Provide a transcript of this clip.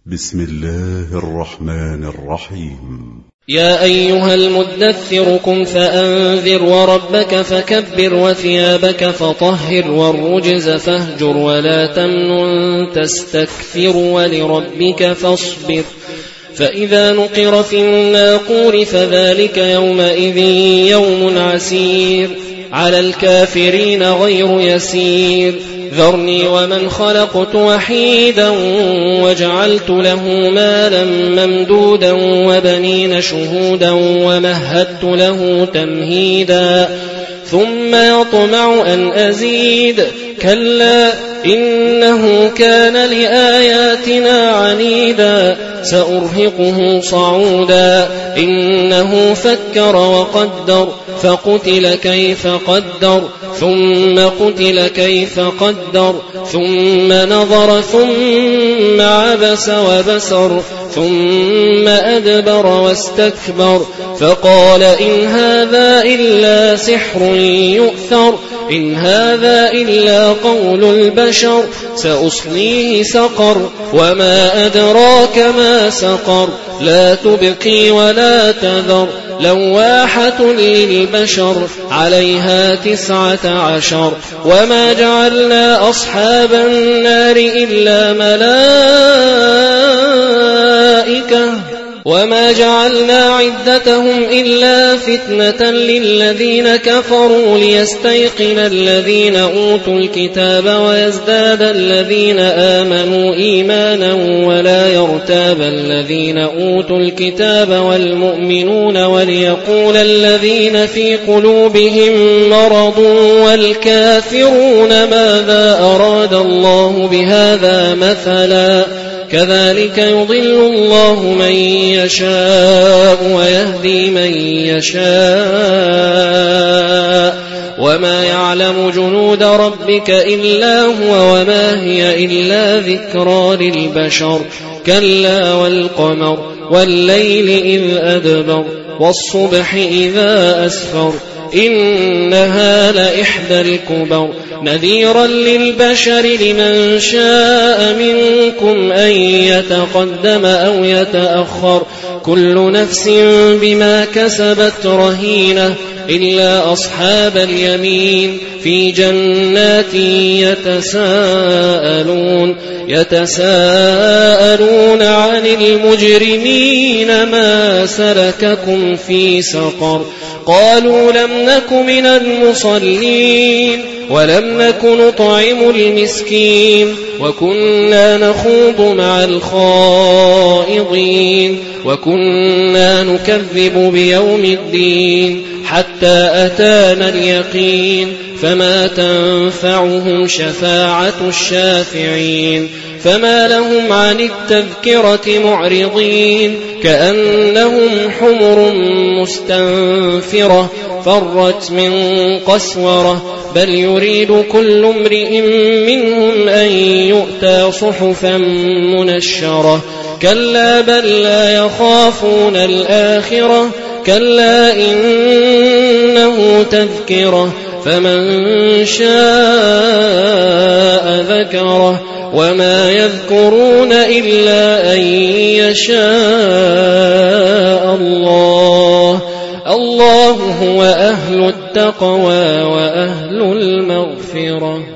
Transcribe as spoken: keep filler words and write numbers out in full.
بسم الله الرحمن الرحيم. يا أيها المدثر قم فأنذر وربك فكبر وثيابك فطهر والرجز فاهجر ولا تمنن تستكثر ولربك فاصبر فإذا نقر في الناقور فذلك يومئذ يوم عسير على الكافرين غير يسير ذرني ومن خلقت وحيدا وجعلت له مالا ممدودا وبنين شهودا ومهدت له تمهيدا ثم يطمع أن أزيد كلا إنه كان لآياتنا عنيدا سأرهقه صعودا إنه فكر وقدر فقتل كيف قدر ثم قتل كيف قدر ثم نظر ثم عبس وبسر ثم أدبر واستكبر فقال إن هذا إلا سحر يؤثر إن هذا إلا قول البشر سأصليه سقر وما أدراك ما سقر لا تبقي ولا تذر لواحة للبشر عليها تسعة عشر وما جعلنا أصحاب النار إلا ملائكة وما جعلنا عدتهم إلا فتنة للذين كفروا ليستيقن الذين أوتوا الكتاب ويزداد الذين آمنوا إيمانا ولا يرتاب الذين أوتوا الكتاب والمؤمنون وليقول الذين في قلوبهم مرض والكافرون ماذا أراد الله بهذا مثلا كذلك يضل الله من يشاء ويهدي من يشاء وما يعلم جنود ربك إلا هو وما هي إلا ذكرى للبشر كلا والقمر والليل إذ أدبر والصبح إذا أسفر إنها لإحدى الكبر نذيرا للبشر لمن شاء منكم أن يتقدم أو يتأخر كل نفس بما كسبت رهينة إلا أصحاب اليمين في جنات يتساءلون يتساءلون عن المجرمين ما سلككم في سقر قالوا لم نك من المصلين ولم نك نطعم المسكين وكنا نخوض مع الخائضين وكنا نكذب بيوم الدين حتى أتانا اليقين فما تنفعهم شفاعة الشافعين فما لهم عن التذكرة معرضين كأنهم حمر مستنفرة فرت من قسورة بل يريد كل امرئ منهم أن يؤتى صحفا منشرة كلا بل لا يخافون الآخرة كلا إنه تذكرة فمن شاء ذكره وما يذكرون إلا أن يشاء الله الله هو أهل التقوى وأهل المغفرة.